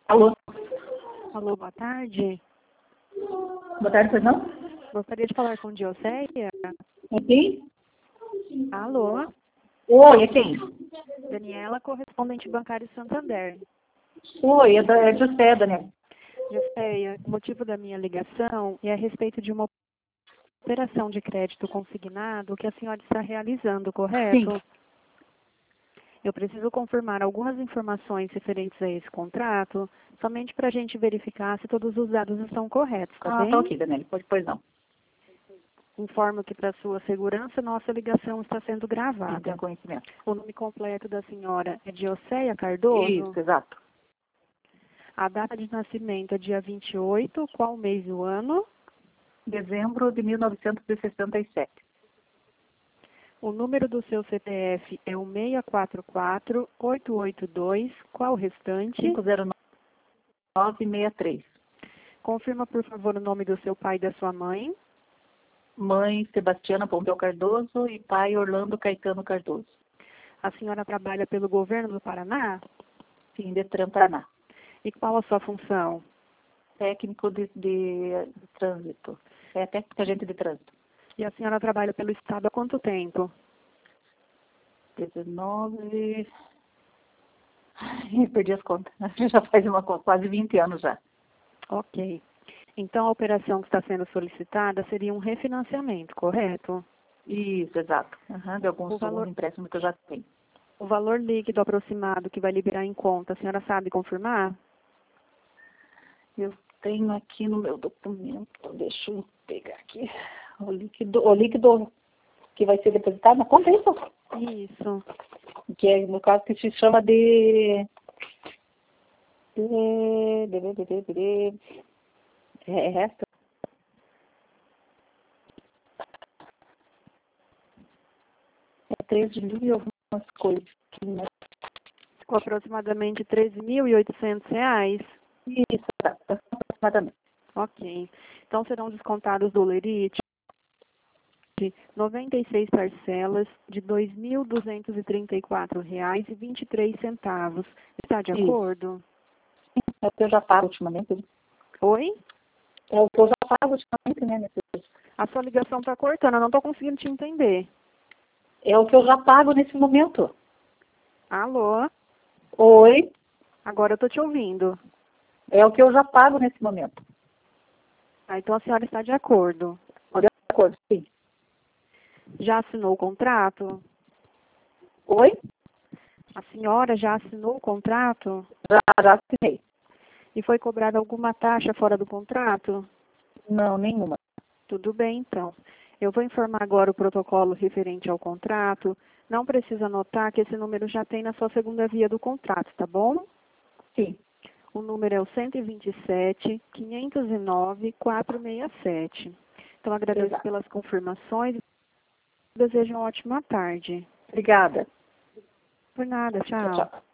Alô? Alô, boa tarde. Boa tarde, pois não? Gostaria de falar com Dioceia. É quem? Alô, Oi, é quem? Daniela, correspondente bancário Santander. Oi, é José, Daniel. Dioceia, o motivo da minha ligação é a respeito de uma operação de crédito consignado que a senhora está realizando, correto? Sim. Eu preciso confirmar algumas informações referentes a esse contrato, somente para a gente verificar se todos os dados estão corretos, tá bem? Tá ok, Daniel. Pois não. Informo que, para sua segurança, nossa ligação está sendo Sim, gravada. tenho conhecimento. O nome completo da senhora é Dioceia Cardoso? Isso, exato. A data de nascimento é dia 28, qual mês do ano? Dezembro de 1967. O número do seu CPF é o 644-882, qual o restante? 50963. Confirma, por favor, o nome do seu pai e da sua mãe. Mãe Sebastiana Pompeu Cardoso e pai Orlando Caetano Cardoso. A senhora trabalha pelo governo do Paraná? Sim, Detran Paraná. E qual a sua função? Técnico de trânsito. É técnico agente de trânsito. E a senhora trabalha pelo Estado há quanto tempo? 19... Ai, perdi as contas. Já faz quase 20 anos já. Ok. Então, a operação que está sendo solicitada seria um refinanciamento, correto? Isso, exato. De alguns O valor, empréstimos que eu já tenho. o valor líquido aproximado que vai liberar em conta, a senhora sabe confirmar? Eu tenho aqui no meu documento, deixa eu pegar aqui, o líquido que vai ser depositado na conta, é isso? Isso. Que é, no caso, que se chama é resto? É 13 mil e algumas coisas. Né? Com aproximadamente R$ 13.800. Isso, aproximadamente. Ok. Então, serão descontados do Lerite 96 parcelas de R$ 2.234,23. Está de Isso. acordo? É o que eu já pago ultimamente. Né? Oi? É o que eu já pago ultimamente, né? A sua ligação está cortando, eu não estou conseguindo te entender. É o que eu já pago nesse momento. Alô? Oi? Agora eu estou te ouvindo. É o que eu já pago nesse momento. Ah, então a senhora está de acordo. De acordo, sim. Já assinou o contrato? Oi? A senhora já assinou o contrato? Já assinei. E foi cobrada alguma taxa fora do contrato? Não, nenhuma. Tudo bem, então. Eu vou informar agora o protocolo referente ao contrato. Não precisa anotar que esse número já tem na sua segunda via do contrato, tá bom? Sim. O número é o 127-509-467. Então, agradeço Exato. pelas confirmações e desejo uma ótima tarde. Obrigada. Por nada, Tchau, tchau. tchau.